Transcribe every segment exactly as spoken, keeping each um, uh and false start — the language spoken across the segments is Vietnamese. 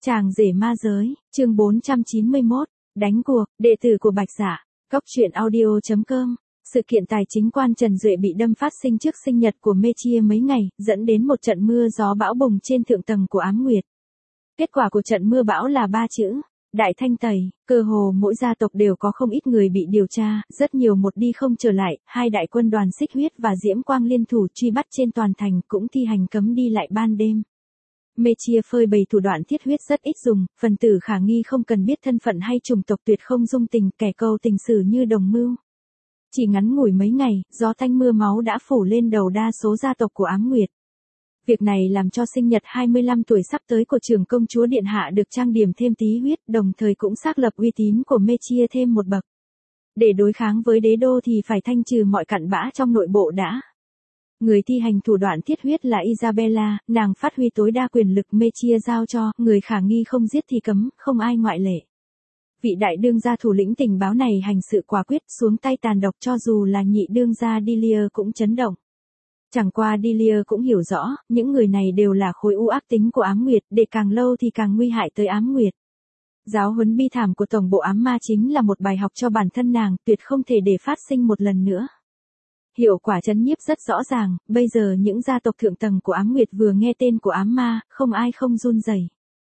Chàng rể ma giới, chương bốn trăm chín mươi mốt, đánh cuộc, đệ tử của Bạch Dạ, Cóc truyện audio chấm com. Sự kiện tài chính quan Trần Duệ bị đâm phát sinh trước sinh nhật của Mê Chia mấy ngày, dẫn đến một trận mưa gió bão bùng trên thượng tầng của Ám Nguyệt. Kết quả của trận mưa bão là ba chữ, đại thanh tẩy, cơ hồ mỗi gia tộc đều có không ít người bị điều tra, rất nhiều một đi không trở lại, hai đại quân đoàn Xích Huyết và Diễm Quang liên thủ truy bắt trên toàn thành cũng thi hành cấm đi lại ban đêm. Mê Chia phơi bày thủ đoạn thiết huyết rất ít dùng, phần tử khả nghi không cần biết thân phận hay chủng tộc tuyệt không dung tình, kẻ câu tình xử như đồng mưu. Chỉ ngắn ngủi mấy ngày, gió tanh mưa máu đã phủ lên đầu đa số gia tộc của Ám Nguyệt. Việc này làm cho sinh nhật hai mươi lăm tuổi sắp tới của trưởng công chúa Điện Hạ được trang điểm thêm tí huyết, đồng thời cũng xác lập uy tín của Mê Chia thêm một bậc. Để đối kháng với đế đô thì phải thanh trừ mọi cặn bã trong nội bộ đã. Người thi hành thủ đoạn thiết huyết là Isabella, nàng phát huy tối đa quyền lực Mê Chia giao cho, người khả nghi không giết thì cấm, không ai ngoại lệ. Vị đại đương gia thủ lĩnh tình báo này hành sự quả quyết, xuống tay tàn độc, cho dù là nhị đương gia Delia cũng chấn động. Chẳng qua Delia cũng hiểu rõ, những người này đều là khối u ác tính của Ám Nguyệt, để càng lâu thì càng nguy hại tới Ám Nguyệt. Giáo huấn bi thảm của tổng bộ ám ma chính là một bài học cho bản thân nàng, tuyệt không thể để phát sinh một lần nữa. Hiệu quả trấn nhiếp rất rõ ràng, bây giờ những gia tộc thượng tầng của Ám Nguyệt vừa nghe tên của ám ma, không ai không run rẩy.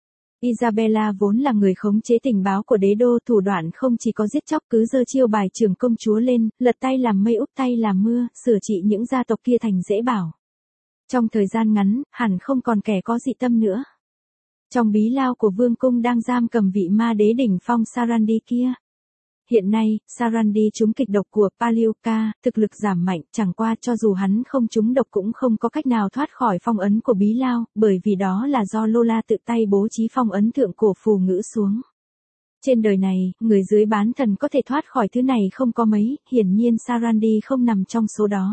Isabella vốn là người khống chế tình báo của đế đô, thủ đoạn không chỉ có giết chóc, cứ giơ chiêu bài trưởng công chúa lên, lật tay làm mây úp tay làm mưa, sửa trị những gia tộc kia thành dễ bảo. Trong thời gian ngắn, hẳn không còn kẻ có dị tâm nữa. Trong bí lao của vương cung đang giam cầm vị ma đế đỉnh phong Sarandi kia. Hiện nay, Sarandi trúng kịch độc của Palioka, thực lực giảm mạnh, chẳng qua cho dù hắn không trúng độc cũng không có cách nào thoát khỏi phong ấn của bí lao, bởi vì đó là do Lola tự tay bố trí phong ấn thượng cổ phù ngữ xuống. Trên đời này, người dưới bán thần có thể thoát khỏi thứ này không có mấy, hiển nhiên Sarandi không nằm trong số đó.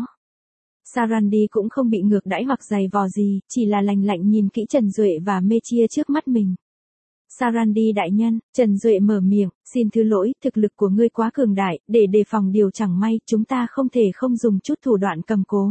Sarandi cũng không bị ngược đãi hoặc giày vò gì, chỉ là lành lạnh nhìn kỹ Trần Duệ và Mê Chia trước mắt mình. Sarandi đại nhân, Trần Duệ mở miệng, xin thứ lỗi, thực lực của ngươi quá cường đại, để đề phòng điều chẳng may, chúng ta không thể không dùng chút thủ đoạn cầm cố.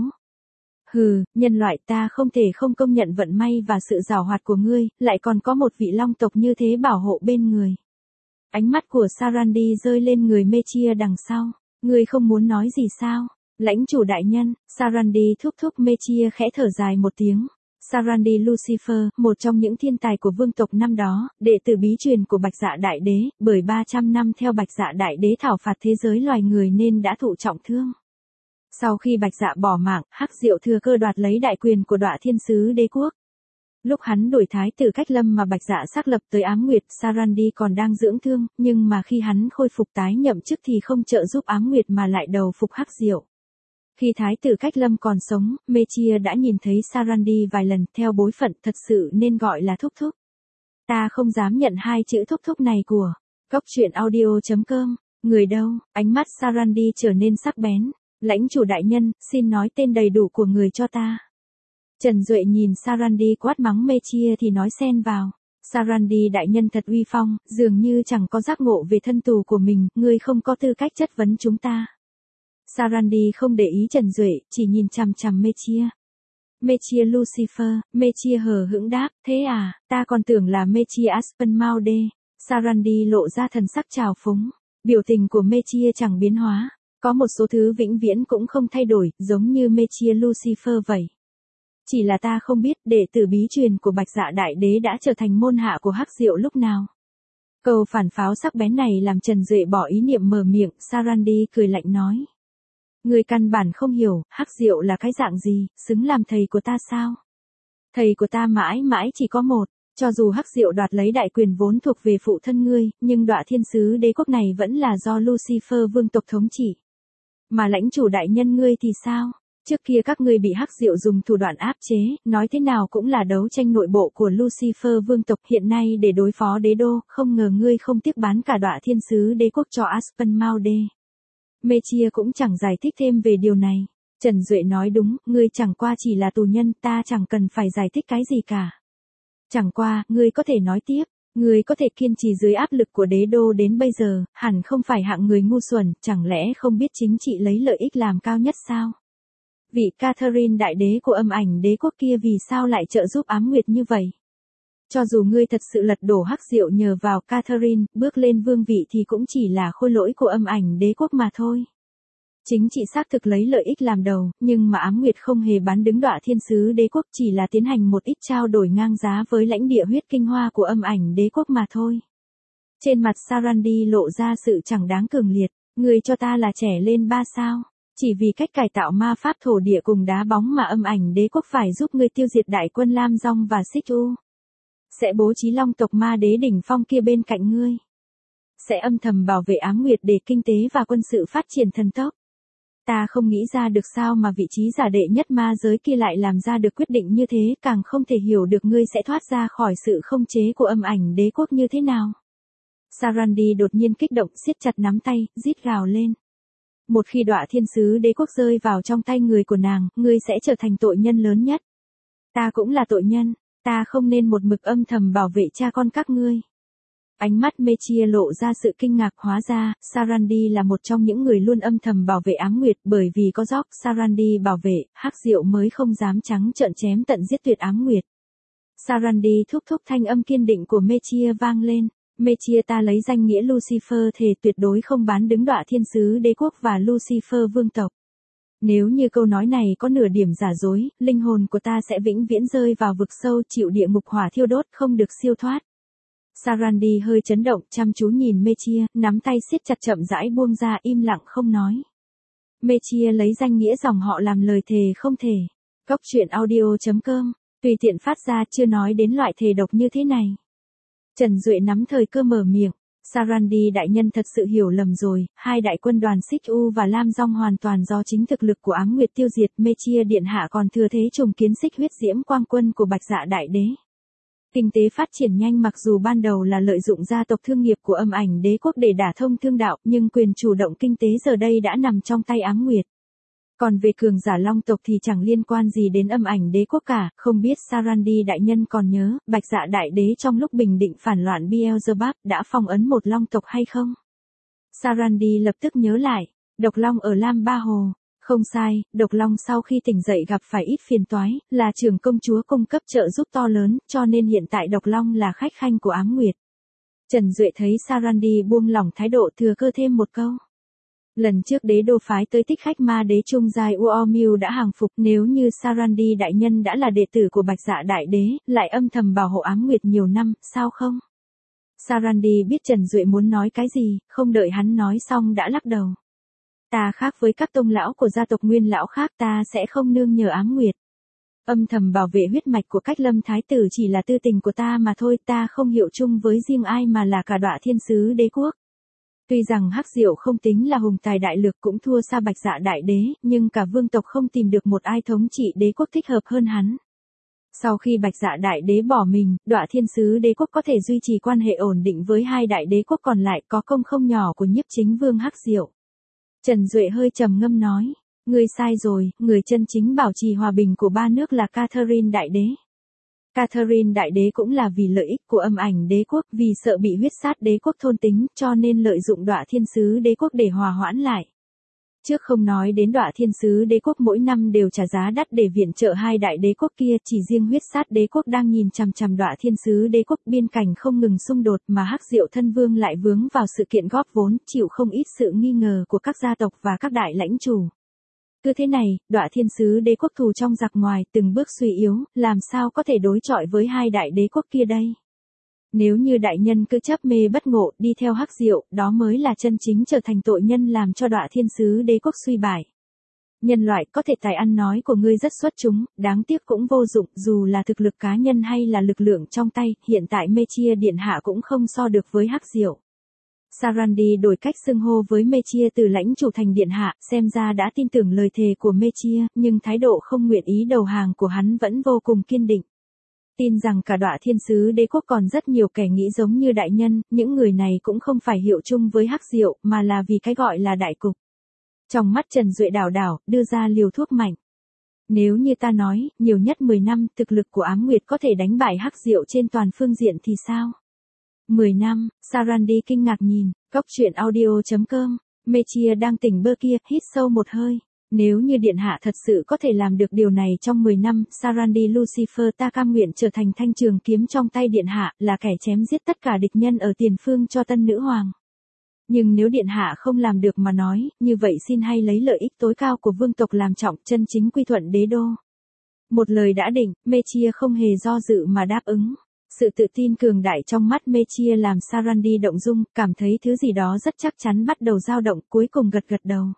Hừ, nhân loại ta không thể không công nhận vận may và sự giàu hoạt của ngươi, lại còn có một vị long tộc như thế bảo hộ bên người. Ánh mắt của Sarandi rơi lên người Mê Chia đằng sau, ngươi không muốn nói gì sao? Lãnh chủ đại nhân, Sarandi thúc thúc. Mê Chia khẽ thở dài một tiếng. Sarandi Lucifer, một trong những thiên tài của vương tộc năm đó, đệ tử bí truyền của Bạch Dạ Đại Đế, bởi ba trăm năm theo Bạch Dạ Đại Đế thảo phạt thế giới loài người nên đã thụ trọng thương. Sau khi Bạch Dạ bỏ mạng, Hắc Diệu thừa cơ đoạt lấy đại quyền của Đọa Thiên Sứ Đế quốc. Lúc hắn đuổi thái tử Cách Lâm mà Bạch Dạ xác lập tới Ám Nguyệt, Sarandi còn đang dưỡng thương, nhưng mà khi hắn khôi phục tái nhậm chức thì không trợ giúp Ám Nguyệt mà lại đầu phục Hắc Diệu. Khi thái tử Cách Lâm còn sống, Mê Chia đã nhìn thấy Sarandi vài lần, theo bối phận thật sự nên gọi là thúc thúc. Ta không dám nhận hai chữ thúc thúc này của Cóc truyện audio chấm com. Người đâu? Ánh mắt Sarandi trở nên sắc bén. Lãnh chủ đại nhân, xin nói tên đầy đủ của người cho ta. Trần Duệ nhìn Sarandi quát mắng Mê Chia thì nói xen vào. Sarandi đại nhân thật uy phong, dường như chẳng có giác ngộ về thân tù của mình, ngươi không có tư cách chất vấn chúng ta. Sarandi không để ý Trần Duệ, chỉ nhìn chằm chằm Mê Chia. Mê Chia Lucifer, Mê Chia hờ hững đáp, thế à, ta còn tưởng là Mê Chia Asphenmaude. Sarandi lộ ra thần sắc trào phúng. Biểu tình của Mê Chia chẳng biến hóa. Có một số thứ vĩnh viễn cũng không thay đổi, giống như Mê Chia Lucifer vậy. Chỉ là ta không biết đệ tử bí truyền của Bạch Dạ Đại Đế đã trở thành môn hạ của Hắc Diệu lúc nào. Câu phản pháo sắc bén này làm Trần Duệ bỏ ý niệm mở miệng, Sarandi cười lạnh nói. Người căn bản không hiểu, Hắc Diệu là cái dạng gì, xứng làm thầy của ta sao? Thầy của ta mãi mãi chỉ có một, cho dù Hắc Diệu đoạt lấy đại quyền vốn thuộc về phụ thân ngươi, nhưng Đọa Thiên Sứ Đế quốc này vẫn là do Lucifer vương tộc thống trị. Mà lãnh chủ đại nhân ngươi thì sao? Trước kia các ngươi bị Hắc Diệu dùng thủ đoạn áp chế, nói thế nào cũng là đấu tranh nội bộ của Lucifer vương tộc, hiện nay để đối phó đế đô, không ngờ ngươi không tiếc bán cả Đọa Thiên Sứ Đế quốc cho Asphenmaude. Mê Chia cũng chẳng giải thích thêm về điều này. Trần Duệ nói đúng, ngươi chẳng qua chỉ là tù nhân, ta chẳng cần phải giải thích cái gì cả. Chẳng qua, ngươi có thể nói tiếp, ngươi có thể kiên trì dưới áp lực của đế đô đến bây giờ, hẳn không phải hạng người ngu xuẩn, chẳng lẽ không biết chính trị lấy lợi ích làm cao nhất sao? Vị Catherine đại đế của âm ảnh đế quốc kia vì sao lại trợ giúp Ám Nguyệt như vậy? Cho dù ngươi thật sự lật đổ Hắc Diệu nhờ vào Catherine, bước lên vương vị thì cũng chỉ là khôi lỗi của Âm Ảnh Đế quốc mà thôi. Chính trị xác thực lấy lợi ích làm đầu, nhưng mà Ám Nguyệt không hề bán đứng Đọa Thiên Sứ Đế quốc, chỉ là tiến hành một ít trao đổi ngang giá với lãnh địa huyết kinh hoa của Âm Ảnh Đế quốc mà thôi. Trên mặt Sarandi lộ ra sự chẳng đáng cường liệt, ngươi cho ta là trẻ lên ba sao, chỉ vì cách cải tạo ma pháp thổ địa cùng đá bóng mà Âm Ảnh Đế quốc phải giúp ngươi tiêu diệt đại quân Lam Dong và Xích U. Sẽ bố trí long tộc ma đế đỉnh phong kia bên cạnh ngươi. Sẽ âm thầm bảo vệ Ám Nguyệt để kinh tế và quân sự phát triển thần tốc. Ta không nghĩ ra được sao mà vị trí giả đệ nhất ma giới kia lại làm ra được quyết định như thế, càng không thể hiểu được ngươi sẽ thoát ra khỏi sự không chế của Âm Ảnh Đế quốc như thế nào. Sarandi đột nhiên kích động siết chặt nắm tay, rít gào lên. Một khi Đọa Thiên Sứ Đế quốc rơi vào trong tay người của nàng, ngươi sẽ trở thành tội nhân lớn nhất. Ta cũng là tội nhân, ta không nên một mực âm thầm bảo vệ cha con các ngươi. Ánh mắt Mechia lộ ra sự kinh ngạc, hóa ra, Sarandi là một trong những người luôn âm thầm bảo vệ Ám Nguyệt, bởi vì có Jock Sarandi bảo vệ, Hắc Diệu mới không dám trắng trợn chém tận giết tuyệt Ám Nguyệt. Sarandi thúc thúc, thanh âm kiên định của Mechia vang lên. Mechia, ta lấy danh nghĩa Lucifer thề tuyệt đối không bán đứng Đọa Thiên Sứ Đế quốc và Lucifer vương tộc. Nếu như câu nói này có nửa điểm giả dối, linh hồn của ta sẽ vĩnh viễn rơi vào vực sâu, chịu địa ngục hỏa thiêu đốt, không được siêu thoát. Sarandi hơi chấn động, chăm chú nhìn Mechia, nắm tay siết chặt, chậm rãi buông ra, im lặng không nói. Mechia lấy danh nghĩa dòng họ làm lời thề không thể. Cốc truyện audio chấm com, tùy tiện phát ra, chưa nói đến loại thề độc như thế này. Trần Duệ nắm thời cơ mở miệng. Sarandi đại nhân thật sự hiểu lầm rồi, hai đại quân đoàn Xích U và Lam Dong hoàn toàn do chính thực lực của Ám Nguyệt tiêu diệt, Mechia điện hạ còn thừa thế trùng kiến Xích Huyết Diễm Quang quân của Bạch Dạ Đại Đế. Kinh tế phát triển nhanh, mặc dù ban đầu là lợi dụng gia tộc thương nghiệp của Âm Ảnh Đế quốc để đả thông thương đạo, nhưng quyền chủ động kinh tế giờ đây đã nằm trong tay Ám Nguyệt. Còn về cường giả long tộc thì chẳng liên quan gì đến Âm Ảnh Đế quốc cả, không biết Sarandi đại nhân còn nhớ, Bạch Dạ Đại Đế trong lúc bình định phản loạn Beelzebub đã phong ấn một long tộc hay không? Sarandi lập tức nhớ lại, độc long ở Lam Ba Hồ. Không sai, độc long sau khi tỉnh dậy gặp phải ít phiền toái, là trưởng công chúa cung cấp trợ giúp to lớn, cho nên hiện tại độc long là khách khanh của Ám Nguyệt. Trần Duệ thấy Sarandi buông lỏng thái độ, thừa cơ thêm một câu. Lần trước đế đô phái tới thích khách ma đế trung giai Uomiu đã hàng phục, nếu như Sarandi đại nhân đã là đệ tử của Bạch Dạ Đại Đế, lại âm thầm bảo hộ Ám Nguyệt nhiều năm, sao không? Sarandi biết Trần Duệ muốn nói cái gì, không đợi hắn nói xong đã lắc đầu. Ta khác với các tông lão của gia tộc Nguyên lão khác, ta sẽ không nương nhờ Ám Nguyệt. Âm thầm bảo vệ huyết mạch của Cách Lâm thái tử chỉ là tư tình của ta mà thôi, ta không hiệu chung với riêng ai mà là cả Đọa Thiên Sứ Đế quốc. Tuy rằng Hắc Diệu không tính là hùng tài đại lược, cũng thua xa Bạch Dạ Đại Đế, nhưng cả vương tộc không tìm được một ai thống trị đế quốc thích hợp hơn hắn. Sau khi Bạch Dạ Đại Đế bỏ mình, Đọa Thiên Sứ Đế quốc có thể duy trì quan hệ ổn định với hai đại đế quốc còn lại, có công không nhỏ của Nhiếp Chính Vương Hắc Diệu. Trần Duệ hơi trầm ngâm nói, ngươi sai rồi, người chân chính bảo trì hòa bình của ba nước là Catherine Đại Đế. Catherine Đại Đế cũng là vì lợi ích của Âm Ảnh Đế quốc, vì sợ bị huyết sát đế quốc thôn tính, cho nên lợi dụng Đọa Thiên Sứ Đế quốc để hòa hoãn lại. Trước không nói đến Đọa Thiên Sứ Đế quốc mỗi năm đều trả giá đắt để viện trợ hai đại đế quốc kia, chỉ riêng huyết sát đế quốc đang nhìn chằm chằm Đọa Thiên Sứ Đế quốc, biên cảnh không ngừng xung đột, mà Hắc Diệu thân vương lại vướng vào sự kiện góp vốn, chịu không ít sự nghi ngờ của các gia tộc và các đại lãnh chủ. Cứ thế này, Đọa Thiên Sứ Đế quốc thù trong giặc ngoài, từng bước suy yếu, làm sao có thể đối chọi với hai đại đế quốc kia đây? Nếu như đại nhân cứ chấp mê bất ngộ, đi theo Hắc Diệu, đó mới là chân chính trở thành tội nhân làm cho Đọa Thiên Sứ Đế quốc suy bại. Nhân loại, có thể tài ăn nói của ngươi rất xuất chúng, đáng tiếc cũng vô dụng, dù là thực lực cá nhân hay là lực lượng trong tay, hiện tại Mechia điện hạ cũng không so được với Hắc Diệu. Sarandi đổi cách xưng hô với Mechia từ lãnh chủ thành điện hạ, xem ra đã tin tưởng lời thề của Mechia, nhưng thái độ không nguyện ý đầu hàng của hắn vẫn vô cùng kiên định. Tin rằng cả Đọa Thiên Sứ Đế quốc còn rất nhiều kẻ nghĩ giống như đại nhân, những người này cũng không phải hiệu chung với Hắc Diệu, mà là vì cái gọi là đại cục. Trong mắt Trần Duệ đảo đảo, đưa ra liều thuốc mạnh. Nếu như ta nói, nhiều nhất mười năm, thực lực của Ám Nguyệt có thể đánh bại Hắc Diệu trên toàn phương diện thì sao? mười năm, Sarandi kinh ngạc nhìn, cốc truyện audio chấm com, Mechia đang tỉnh bơ kia, hít sâu một hơi. Nếu như điện hạ thật sự có thể làm được điều này trong mười năm, Sarandi Lucifer ta cam nguyện trở thành thanh trường kiếm trong tay điện hạ, là kẻ chém giết tất cả địch nhân ở tiền phương cho tân nữ hoàng. Nhưng nếu điện hạ không làm được mà nói, như vậy xin hay lấy lợi ích tối cao của vương tộc làm trọng, chân chính quy thuận đế đô. Một lời đã định, Mechia không hề do dự mà đáp ứng. Sự tự tin cường đại trong mắt Mechia làm Sarandi động dung, cảm thấy thứ gì đó rất chắc chắn bắt đầu dao động, cuối cùng gật gật đầu.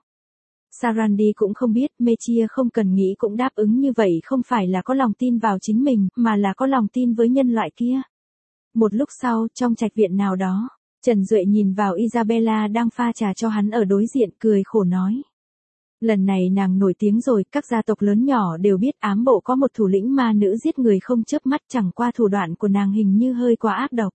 Sarandi cũng không biết, Mechia không cần nghĩ cũng đáp ứng như vậy không phải là có lòng tin vào chính mình, mà là có lòng tin với nhân loại kia. Một lúc sau, trong trạch viện nào đó, Trần Duệ nhìn vào Isabella đang pha trà cho hắn ở đối diện, cười khổ nói. Lần này nàng nổi tiếng rồi, các gia tộc lớn nhỏ đều biết ám bộ có một thủ lĩnh ma nữ giết người không chớp mắt, chẳng qua thủ đoạn của nàng hình như hơi quá ác độc.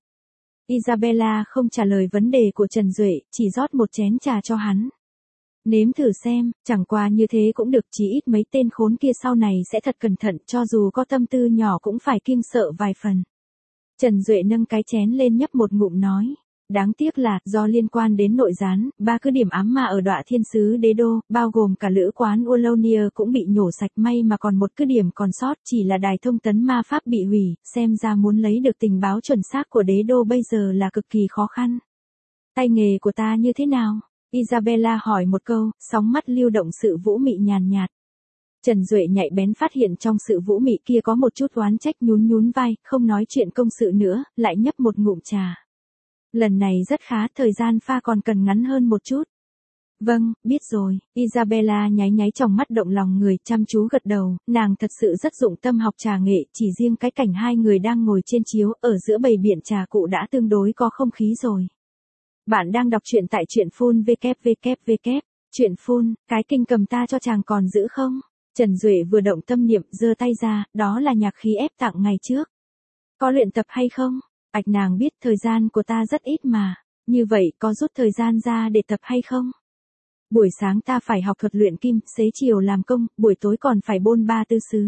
Isabella không trả lời vấn đề của Trần Duệ, chỉ rót một chén trà cho hắn. Nếm thử xem, chẳng qua như thế cũng được, chí ít mấy tên khốn kia sau này sẽ thật cẩn thận, cho dù có tâm tư nhỏ cũng phải kiêng sợ vài phần. Trần Duệ nâng cái chén lên nhấp một ngụm nói. Đáng tiếc là, do liên quan đến nội gián, ba cứ điểm ám ma ở Đọa Thiên Sứ Đế Đô, bao gồm cả lữ quán Ulonia cũng bị nhổ sạch, may mà còn một cứ điểm còn sót, chỉ là đài thông tấn ma pháp bị hủy, xem ra muốn lấy được tình báo chuẩn xác của Đế Đô bây giờ là cực kỳ khó khăn. Tay nghề của ta như thế nào? Isabella hỏi một câu, sóng mắt lưu động sự vũ mị nhàn nhạt. Trần Duệ nhạy bén phát hiện trong sự vũ mị kia có một chút oán trách, nhún nhún vai, không nói chuyện công sự nữa, lại nhấp một ngụm trà. Lần này rất khá, thời gian pha còn cần ngắn hơn một chút. Vâng, biết rồi, Isabella nháy nháy tròng mắt động lòng người, chăm chú gật đầu, nàng thật sự rất dụng tâm học trà nghệ, chỉ riêng cái cảnh hai người đang ngồi trên chiếu, ở giữa bầy biển trà cụ đã tương đối có không khí rồi. Bạn đang đọc truyện tại truyện phun vê vê vê vê, truyện phun, cái kinh cầm ta cho chàng còn giữ không? Trần Duệ vừa động tâm niệm, giơ tay ra, đó là nhạc khí ép tặng ngày trước. Có luyện tập hay không? Ạch nàng biết thời gian của ta rất ít mà, như vậy có rút thời gian ra để tập hay không? Buổi sáng ta phải học thuật luyện kim, xế chiều làm công, buổi tối còn phải bôn ba tư xứ.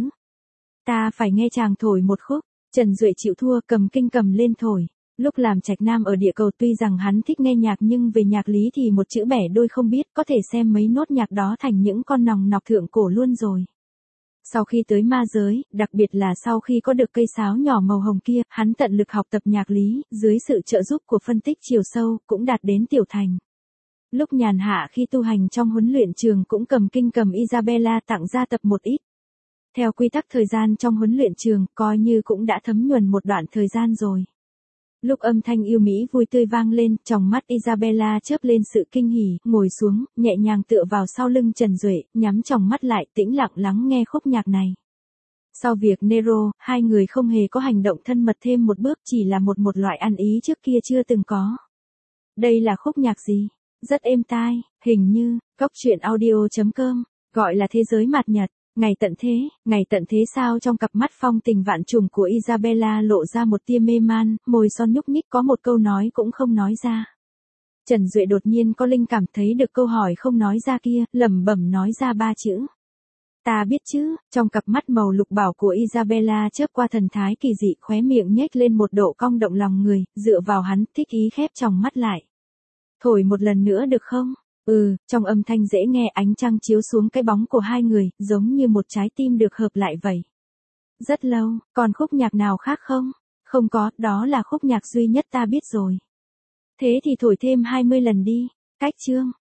Ta phải nghe chàng thổi một khúc. Trần Duệ chịu thua, cầm kinh cầm lên thổi. Lúc làm trạch nam ở địa cầu tuy rằng hắn thích nghe nhạc nhưng về nhạc lý thì một chữ bẻ đôi không biết, có thể xem mấy nốt nhạc đó thành những con nòng nọc thượng cổ luôn rồi. Sau khi tới ma giới, đặc biệt là sau khi có được cây sáo nhỏ màu hồng kia, hắn tận lực học tập nhạc lý, dưới sự trợ giúp của phân tích chiều sâu, cũng đạt đến tiểu thành. Lúc nhàn hạ khi tu hành trong huấn luyện trường cũng cầm kinh cầm Isabella tặng ra tập một ít. Theo quy tắc thời gian trong huấn luyện trường, coi như cũng đã thấm nhuần một đoạn thời gian rồi. Lúc âm thanh yêu mỹ vui tươi vang lên, trong mắt Isabella chớp lên sự kinh hỉ, ngồi xuống, nhẹ nhàng tựa vào sau lưng Trần Duệ, nhắm tròng mắt lại, tĩnh lặng lắng nghe khúc nhạc này. Sau việc Nero, hai người không hề có hành động thân mật thêm một bước, chỉ là một một loại ăn ý trước kia chưa từng có. Đây là khúc nhạc gì? Rất êm tai, hình như, cóc truyện audio chấm com, gọi là thế giới mạt nhật. Ngày tận thế, ngày tận thế sao? Trong cặp mắt phong tình vạn trùng của Isabella lộ ra một tia mê man, môi son nhúc nhích, có một câu nói cũng không nói ra. Trần Duệ đột nhiên có linh cảm thấy được câu hỏi không nói ra kia, lẩm bẩm nói ra ba chữ. Ta biết chứ. Trong cặp mắt màu lục bảo của Isabella chớp qua thần thái kỳ dị, khóe miệng nhếch lên một độ cong động lòng người, dựa vào hắn, thích ý khép tròng mắt lại. Thổi một lần nữa được không? Ừ, trong âm thanh dễ nghe, ánh trăng chiếu xuống cái bóng của hai người, giống như một trái tim được hợp lại vậy. Rất lâu, còn khúc nhạc nào khác không? Không có, đó là khúc nhạc duy nhất ta biết rồi. Thế thì thổi thêm hai mươi lần đi. Cách chương.